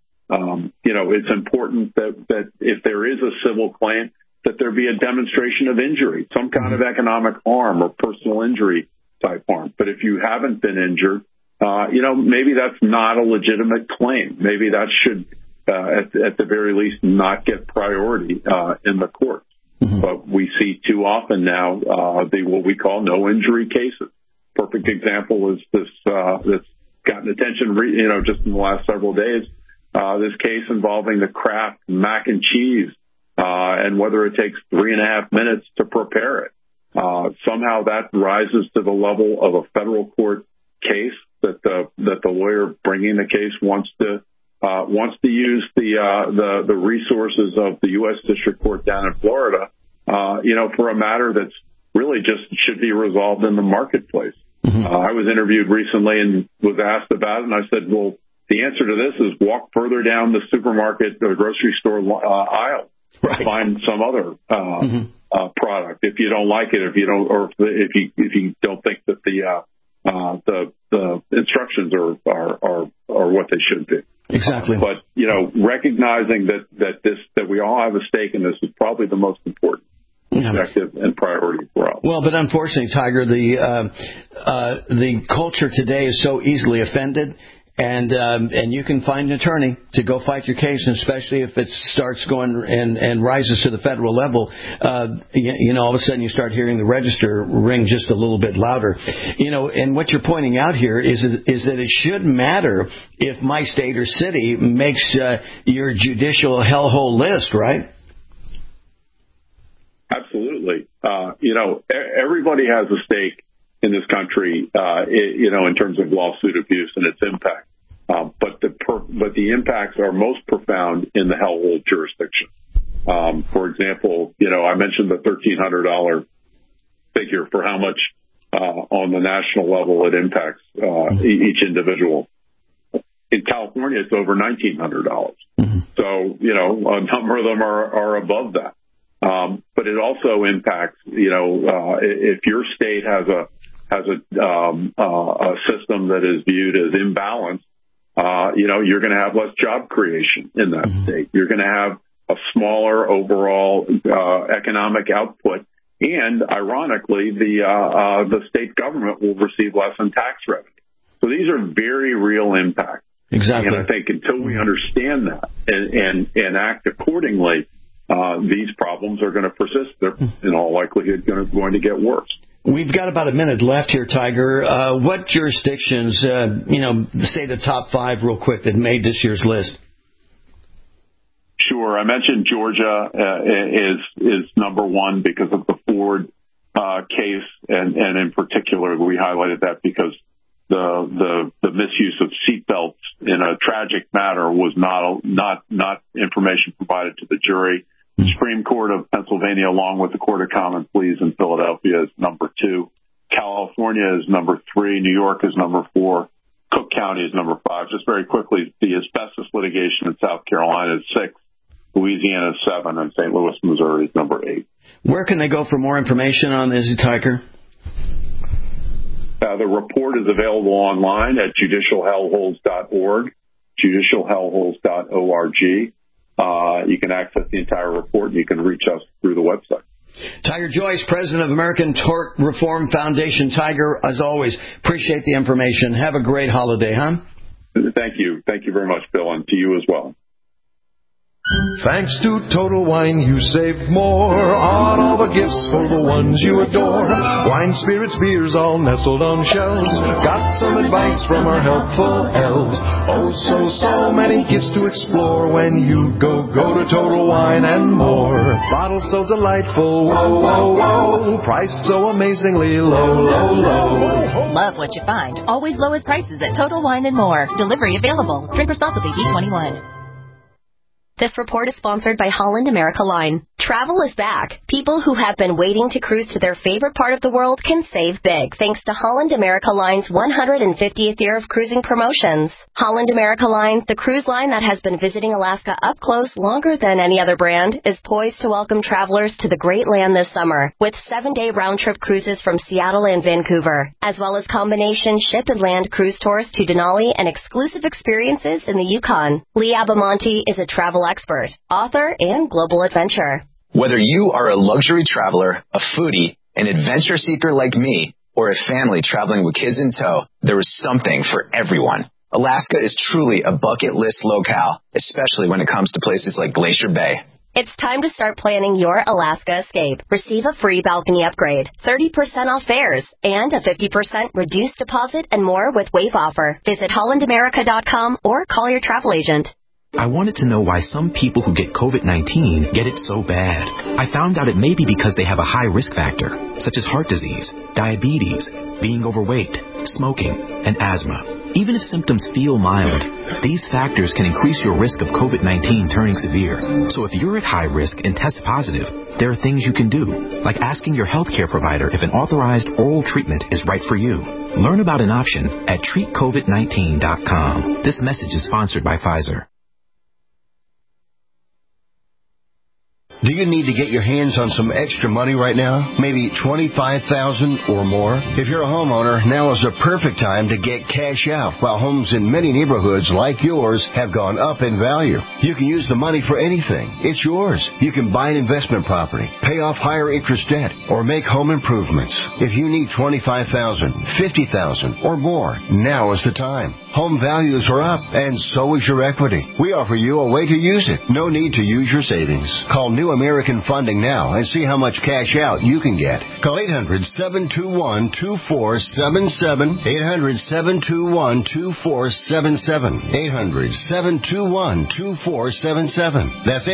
Speaker 23: it's important that if there is a civil claim, that there be a demonstration of injury, some kind of economic harm or personal injury type harm. But if you haven't been injured, maybe that's not a legitimate claim. Maybe that should, at the very least, not get priority in the courts. But we see too often now what we call no injury cases. Perfect example is this that's gotten attention, just in the last several days. This case involving the Kraft mac and cheese. And whether it takes 3.5 minutes to prepare it. Somehow that rises to the level of a federal court case that the lawyer bringing the case wants to use the resources of the U.S. District Court down in Florida, for a matter that's really just should be resolved in the marketplace. I was interviewed recently and was asked about it, and I said, well, the answer to this is walk further down the supermarket or grocery store aisle. Right. Find some other product if you don't like it, if you don't, or if you don't think that the instructions are what they should be.
Speaker 13: Exactly.
Speaker 23: But recognizing that we all have a stake in this is probably the most important objective and priority for us.
Speaker 13: Well, but unfortunately, Tiger, the culture today is so easily offended. And you can find an attorney to go fight your case, and especially if it starts going and rises to the federal level. All of a sudden you start hearing the register ring just a little bit louder. And what you're pointing out here is that it shouldn't matter if my state or city makes your judicial hellhole list, right?
Speaker 23: Absolutely. Everybody has a stake in this country, in terms of lawsuit abuse and its impact. But the impacts are most profound in the hellhole jurisdiction. For example, I mentioned the $1,300 figure for how much on the national level it impacts each individual. In California, it's over $1,900. So, a number of them are above that. But it also impacts, if your state has a system that is viewed as imbalanced, you're going to have less job creation in that state. You're going to have a smaller overall economic output, and ironically, the state government will receive less in tax revenue. So these are very real impacts.
Speaker 13: Exactly.
Speaker 23: And I think until we understand that and act accordingly, these problems are going to persist. They're in all likelihood going to get worse.
Speaker 13: We've got about a minute left here, Tiger. What jurisdictions, say the top 5 real quick that made this year's list?
Speaker 23: Sure. I mentioned Georgia is number one because of the Ford case, and in particular, we highlighted that because the misuse of seatbelts in a tragic matter was not information provided to the jury. The Supreme Court of Pennsylvania, along with the Court of Common Pleas in Philadelphia, is number 2. California is number 3. New York is number 4. Cook County is number 5. Just very quickly, the asbestos litigation in South Carolina is 6. Louisiana is 7. And St. Louis, Missouri is number 8.
Speaker 13: Where can they go for more information on this, Tiger?
Speaker 23: The report is available online at judicialhellholes.org, judicialhellholes.org. You can access the entire report, and you can reach us through the website.
Speaker 13: Tiger Joyce, President of American Tort Reform Foundation. Tiger, as always, appreciate the information. Have a great holiday, huh?
Speaker 23: Thank you. Thank you very much, Bill, and to you as well.
Speaker 1: Thanks to Total Wine, you save more on all the gifts for the ones you adore. Wine, spirits, beers, all nestled on shelves. Got some advice from our helpful elves. Oh, so many gifts to explore when you go to Total Wine and More. Bottles so delightful, whoa. Price so amazingly low.
Speaker 5: Love what you find. Always lowest prices at Total Wine and More. Delivery available. Drink responsibly. B21.
Speaker 21: This report is sponsored by Holland America Line. Travel is back. People who have been waiting to cruise to their favorite part of the world can save big thanks to Holland America Line's 150th year of cruising promotions. Holland America Line, the cruise line that has been visiting Alaska up close longer than any other brand, is poised to welcome travelers to the Great Land this summer with 7-day round-trip cruises from Seattle and Vancouver, as well as combination ship and land cruise tours to Denali and exclusive experiences in the Yukon. Lee Abamonte is a travel expert, author, and global adventurer.
Speaker 6: Whether you are a luxury traveler, a foodie, an adventure seeker like me, or a family traveling with kids in tow, there is something for everyone. Alaska is truly a bucket list locale, especially when it comes to places like Glacier Bay.
Speaker 21: It's time to start planning your Alaska escape. Receive a free balcony upgrade, 30% off fares, and a 50% reduced deposit and more with Wave Offer. Visit hollandamerica.com or call your travel agent.
Speaker 24: I wanted to know why some people who get COVID-19 get it so bad. I found out it may be because they have a high risk factor, such as heart disease, diabetes, being overweight, smoking, and asthma. Even if symptoms feel mild, these factors can increase your risk of COVID-19 turning severe. So if you're at high risk and test positive, there are things you can do, like asking your healthcare provider if an authorized oral treatment is right for you. Learn about an option at treatcovid19.com. This message is sponsored by Pfizer.
Speaker 12: Do you need to get your hands on some extra money right now? Maybe $25,000 or more? If you're a homeowner, now is the perfect time to get cash out while homes in many neighborhoods like yours have gone up in value. You can use the money for anything. It's yours. You can buy an investment property, pay off higher interest debt, or make home improvements. If you need $25,000, $50,000 or more, now is the time. Home values are up, and so is your equity. We offer you a way to use it. No need to use your savings. Call New American Funding now and see how much cash out you can get. Call 800-721-2477. 800-721-2477. 800-721-2477. That's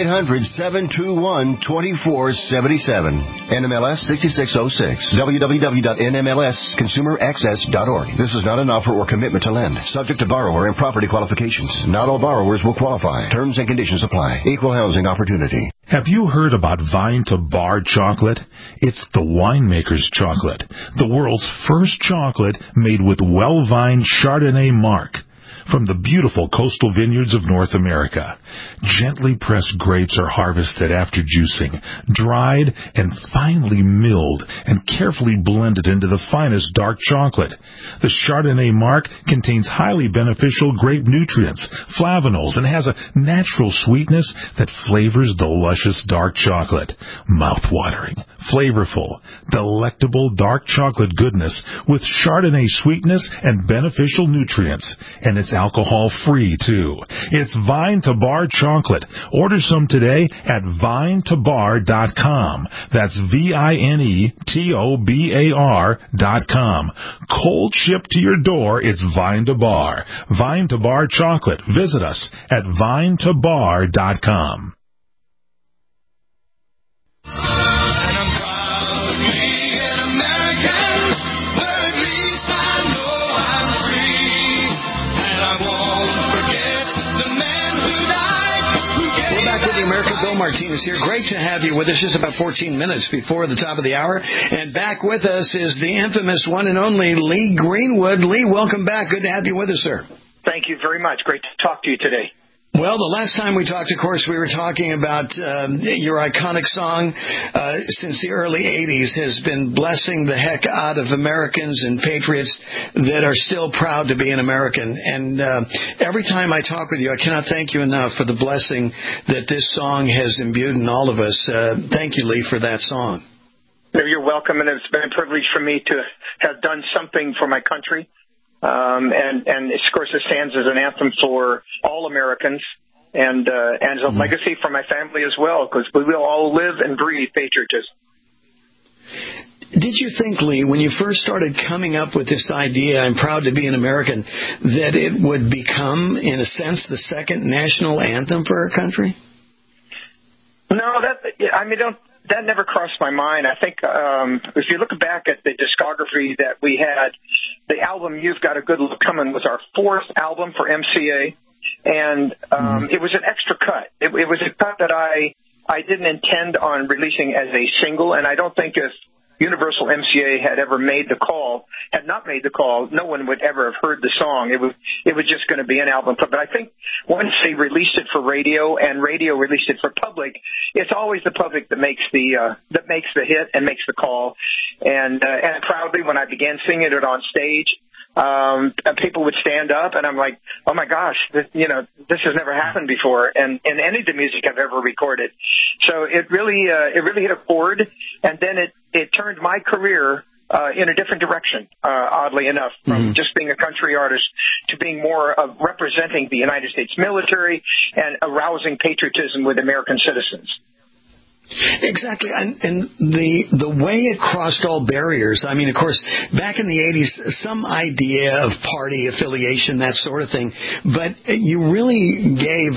Speaker 12: 800-721-2477. NMLS 6606. www.nmlsconsumeraccess.org. This is not an offer or commitment to lend. Subject to borrower and property qualifications. Not all borrowers will qualify. Terms and conditions apply. Equal housing opportunity.
Speaker 7: Have you heard about Vine to Bar chocolate? It's the winemaker's chocolate, the world's first chocolate made with well-vined Chardonnay marc from the beautiful coastal vineyards of North America. Gently pressed grapes are harvested after juicing, dried and finely milled and carefully blended into the finest dark chocolate. The Chardonnay marc contains highly beneficial grape nutrients, flavanols, and has a natural sweetness that flavors the luscious dark chocolate. Mouth-watering, flavorful, delectable dark chocolate goodness with Chardonnay sweetness and beneficial nutrients. And it's alcohol-free, too. It's Vine to Bar chocolate. Order some today at vinetobar.com. That's VINETOBAR.com. Cold shipped to your door, it's Vine to Bar. Vine to Bar chocolate. Visit us at vinetobar.com.
Speaker 13: Bill Martinez here. Great to have you with us just about 14 minutes before the top of the hour. And back with us is the infamous one and only Lee Greenwood. Lee, welcome back. Good to have you with us, sir.
Speaker 8: Thank you very much. Great to talk to you today.
Speaker 13: Well, the last time we talked, of course, we were talking about your iconic song since the early 80s has been blessing the heck out of Americans and patriots that are still proud to be an American. And every time I talk with you, I cannot thank you enough for the blessing that this song has imbued in all of us. Thank you, Lee, for that song.
Speaker 8: You're welcome, and it's been a privilege for me to have done something for my country. And of course, it stands as an anthem for all Americans and as a legacy for my family as well, because we will all live and breathe patriotism.
Speaker 13: Did you think, Lee, when you first started coming up with this idea, I'm proud to be an American, that it would become, in a sense, the second national anthem for our country?
Speaker 8: No, that never crossed my mind. I think if you look back at the discography that we had, the album You've Got a Good Look Coming was our fourth album for MCA, and it was an extra cut. It was a cut that I didn't intend on releasing as a single, and I don't think if Universal MCA had not made the call, no one would ever have heard the song. It was just going to be an album. But I think once they released it for radio and radio released it for public, it's always the public that makes the hit and makes the call. And proudly, when I began singing it on stage, people would stand up, and I'm like, oh my gosh, this has never happened before, and in any of the music I've ever recorded. So it really hit a chord, and then it turned my career in a different direction, oddly enough, from just being a country artist to being more of representing the United States military and arousing patriotism with American citizens.
Speaker 13: Exactly, and the way it crossed all barriers. I mean, of course, back in the 80s, some idea of party affiliation, that sort of thing, but you really gave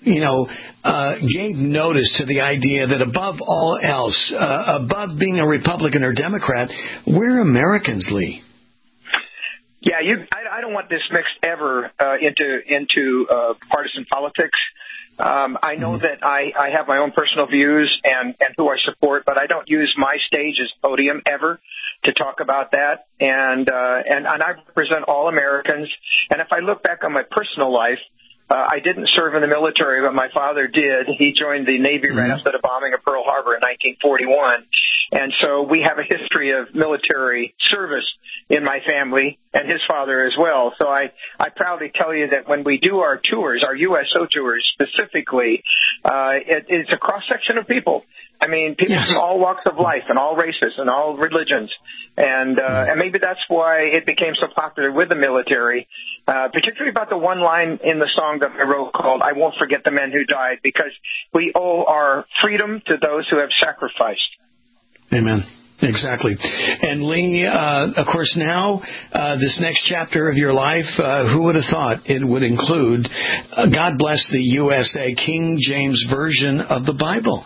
Speaker 13: notice to the idea that above all else, above being a Republican or Democrat, we're Americans, Lee.
Speaker 8: Yeah, I I don't want this mixed ever into partisan politics. I know that I have my own personal views and who I support, but I don't use my stage as podium ever to talk about that. And I represent all Americans. And if I look back on my personal life, I didn't serve in the military, but my father did. He joined the Navy right after the bombing of Pearl Harbor in 1941. And so we have a history of military service in my family, and his father as well. So I proudly tell you that when we do our tours, our USO tours specifically, it's a cross-section of people. I mean, people from all walks of life and all races and all religions. And maybe that's why it became so popular with the military, particularly about the one line in the song that I wrote called I Won't Forget the Men Who Died, because we owe our freedom to those who have sacrificed.
Speaker 13: Amen. Exactly. And Lee, of course, now this next chapter of your life, who would have thought it would include, God Bless the USA, King James Version of the Bible?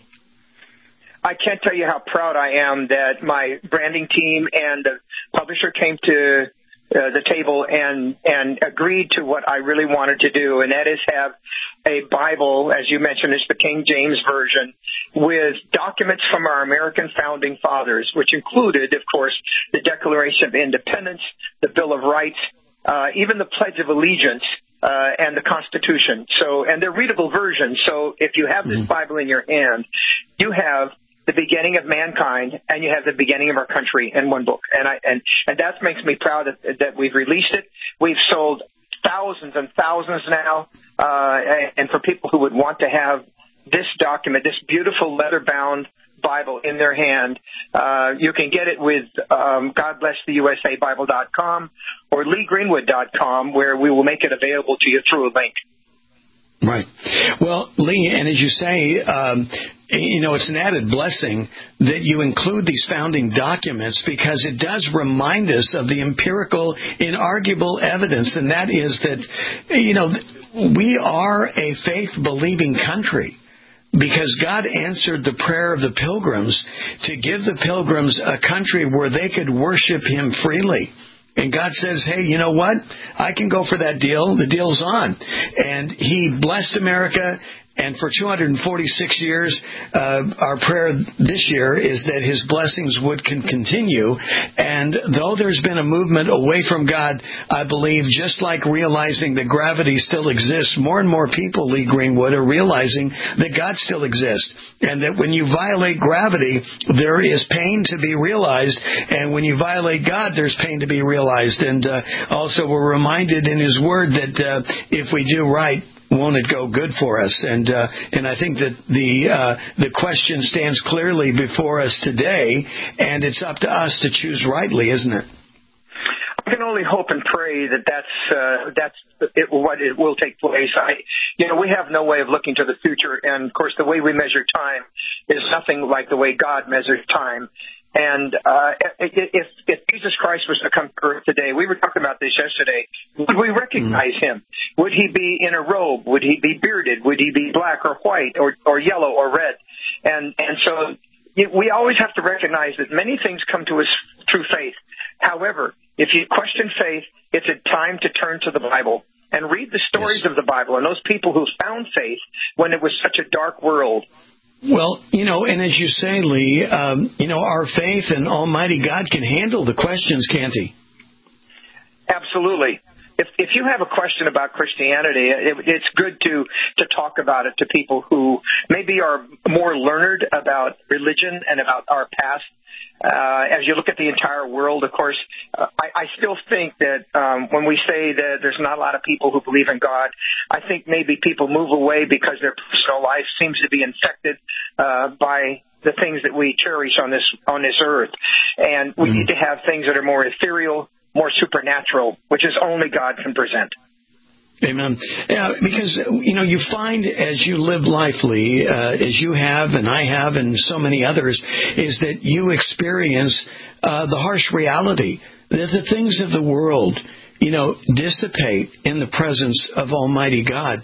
Speaker 8: I can't tell you how proud I am that my branding team and the publisher came to the table and agreed to what I really wanted to do, and that is have a Bible, as you mentioned, it's the King James Version, with documents from our American founding fathers, which included, of course, the Declaration of Independence, the Bill of Rights, even the Pledge of Allegiance, and the Constitution. So, and they're readable versions. So if you have this Bible in your hand, you have the beginning of mankind, and you have the beginning of our country in one book. And that makes me proud that we've released it. We've sold thousands and thousands now. And for people who would want to have this document, this beautiful leather-bound Bible in their hand, you can get it with GodBlessTheUSABible.com or LeeGreenwood.com, where we will make it available to you through a link.
Speaker 13: Right. Well, Lee, and as you say, it's an added blessing that you include these founding documents, because it does remind us of the empirical, inarguable evidence, and that is that, we are a faith-believing country, because God answered the prayer of the Pilgrims to give the Pilgrims a country where they could worship Him freely. And God says, hey, you know what? I can go for that deal. The deal's on. And He blessed America. And for 246 years, our prayer this year is that His blessings would continue. And though there's been a movement away from God, I believe, just like realizing that gravity still exists, more and more people, Lee Greenwood, are realizing that God still exists. And that when you violate gravity, there is pain to be realized. And when you violate God, there's pain to be realized. And also we're reminded in His Word that if we do right, won't it go good for us? And I think that the question stands clearly before us today, and it's up to us to choose rightly, isn't it?
Speaker 8: I can only hope and pray that that's what it will take place. We have no way of looking to the future, and of course, the way we measure time is nothing like the way God measures time. And if Jesus Christ was to come to earth today, we were talking about this yesterday, would we recognize Him? Would He be in a robe? Would He be bearded? Would He be black or white or yellow or red? And so we always have to recognize that many things come to us through faith. However, if you question faith, it's a time to turn to the Bible and read the stories of the Bible and those people who found faith when it was such a dark world.
Speaker 13: Well, and as you say, Lee, our faith in Almighty God can handle the questions, can't He?
Speaker 8: Absolutely. If you have a question about Christianity, it's good to talk about it to people who maybe are more learned about religion and about our past. As you look at the entire world, of course, I still think that when we say that there's not a lot of people who believe in God, I think maybe people move away because their personal life seems to be infected by the things that we cherish on this earth. And we need to have things that are more ethereal, more supernatural, which is only God can present.
Speaker 13: Amen. Yeah, because, you find as you live life, Lee, as you have and I have and so many others, is that you experience the harsh reality that the things of the world, dissipate in the presence of Almighty God.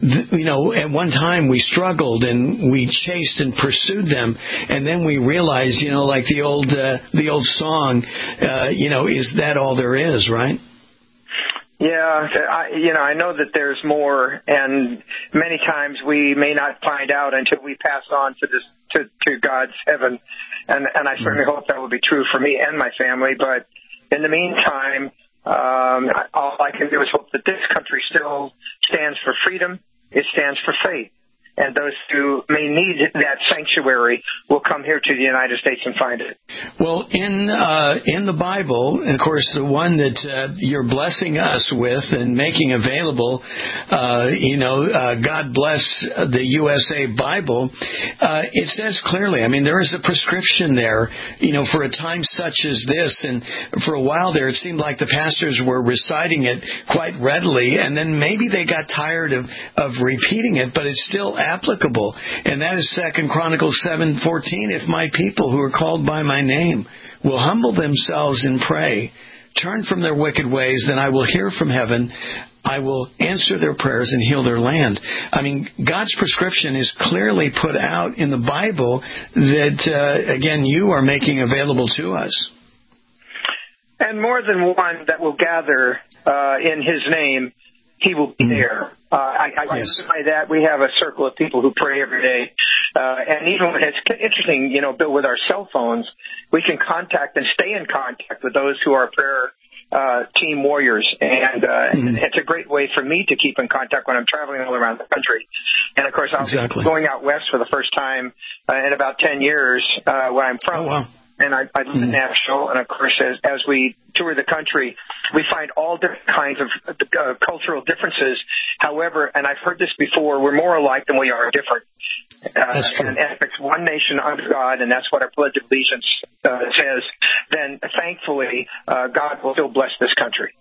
Speaker 13: At one time we struggled and we chased and pursued them, and then we realized, like the old song, is that all there is, right?
Speaker 8: Yeah, I know that there's more, and many times we may not find out until we pass on to God's heaven, and I certainly hope that will be true for me and my family. But in the meantime, all I can do is hope that this country still stands for freedom. It stands for faith. And those who may need that sanctuary will come here to the United States and find it.
Speaker 13: Well, in the Bible, and of course the one that you're blessing us with and making available, God bless the USA Bible, it says clearly, I mean, there is a prescription there, for a time such as this. And for a while there, it seemed like the pastors were reciting it quite readily, and then maybe they got tired of repeating it, but it's still applicable, and that is 2 Chronicles 7:14. If my people who are called by my name will humble themselves and pray, turn from their wicked ways, then I will hear from heaven, I will answer their prayers and heal their land. I mean, God's prescription is clearly put out in the Bible that, again, you are making available to us.
Speaker 8: And more than one that will gather in His name, He will be there. I by that, we have a circle of people who pray every day. And even when it's interesting, Bill, with our cell phones, we can contact and stay in contact with those who are prayer team warriors. And it's a great way for me to keep in contact when I'm traveling all around the country. And, of course, I'll be going out west for the first time in about 10 years where I'm from. Oh, wow. And I live in Nashville, and of course, as we tour the country, we find all different kinds of cultural differences. However, and I've heard this before, we're more alike than we are different. That's true. And if it's one nation under God, and that's what our Pledge of Allegiance says, then thankfully God will still bless this country.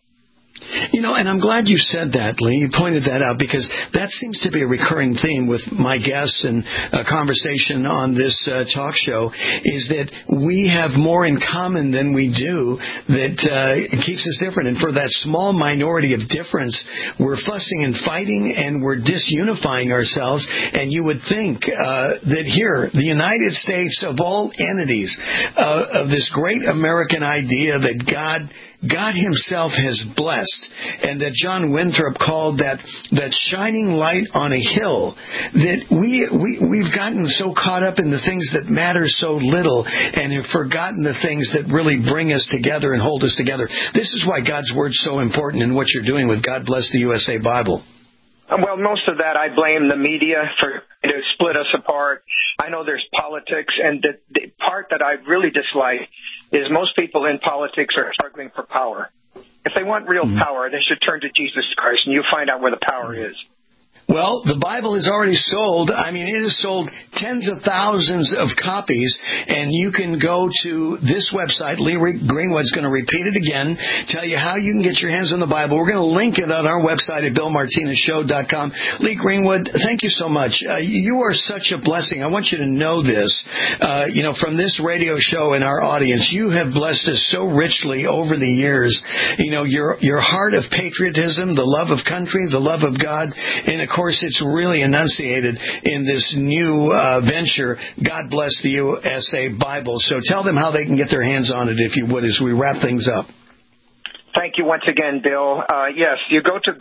Speaker 13: And I'm glad you said that, Lee. You pointed that out because that seems to be a recurring theme with my guests and a conversation on this talk show is that we have more in common than we do that keeps us different. And for that small minority of difference, we're fussing and fighting and we're disunifying ourselves. And you would think that here, the United States of all entities, of this great American idea that God Himself has blessed, and that John Winthrop called that shining light on a hill, that we've gotten so caught up in the things that matter so little and have forgotten the things that really bring us together and hold us together. This is why God's Word's so important in what you're doing with God Bless the USA Bible.
Speaker 8: Well, most of that I blame the media for to split us apart. I know there's politics, and the part that I really dislike is most people in politics are struggling for power. If they want real power, they should turn to Jesus Christ, and you'll find out where the power is.
Speaker 13: Well, the Bible is already sold. I mean, it has sold tens of thousands of copies, and you can go to this website. Lee Greenwood's going to repeat it again, tell you how you can get your hands on the Bible. We're going to link it on our website at BillMartinezShow.com. Lee Greenwood, thank you so much. You are such a blessing. I want you to know this. From this radio show and our audience, you have blessed us so richly over the years. Your heart of patriotism, the love of country, the love of God, and of course, it's really enunciated in this new venture, God Bless the USA Bible. So tell them how they can get their hands on it, if you would, as we wrap things up.
Speaker 8: Thank you once again, Bill. Yes, you go to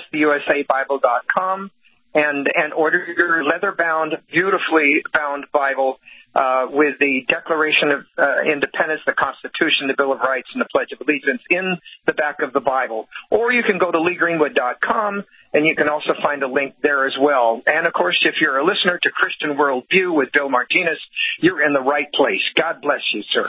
Speaker 8: GodBlessTheUSABible.com and order your leather-bound, beautifully bound Bible with the Declaration of Independence, the Constitution, the Bill of Rights, and the Pledge of Allegiance in the back of the Bible. Or you can go to LeeGreenwood.com, and you can also find a link there as well. And, of course, if you're a listener to Christian Worldview with Bill Martinez, you're in the right place. God bless you, sir.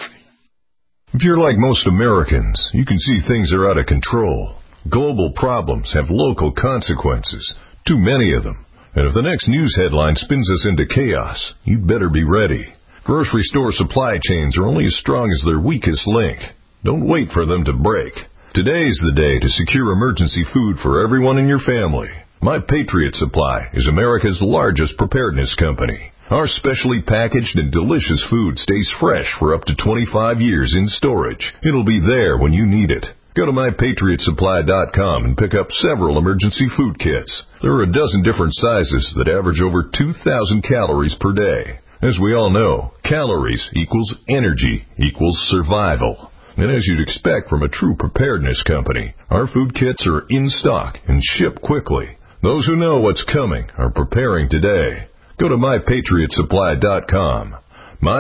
Speaker 1: If you're like most Americans, you can see things are out of control. Global problems have local consequences, too many of them. And if the next news headline spins us into chaos, you'd better be ready. Grocery store supply chains are only as strong as their weakest link. Don't wait for them to break. Today's the day to secure emergency food for everyone in your family. My Patriot Supply is America's largest preparedness company. Our specially packaged and delicious food stays fresh for up to 25 years in storage. It'll be there when you need it. Go to MyPatriotSupply.com and pick up several emergency food kits. There are a dozen different sizes that average over 2,000 calories per day. As we all know, calories equals energy equals survival. And as you'd expect from a true preparedness company, our food kits are in stock and ship quickly. Those who know what's coming are preparing today. Go to MyPatriotSupply.com.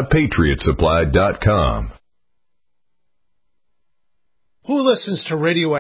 Speaker 1: MyPatriotSupply.com.
Speaker 2: Who listens to radio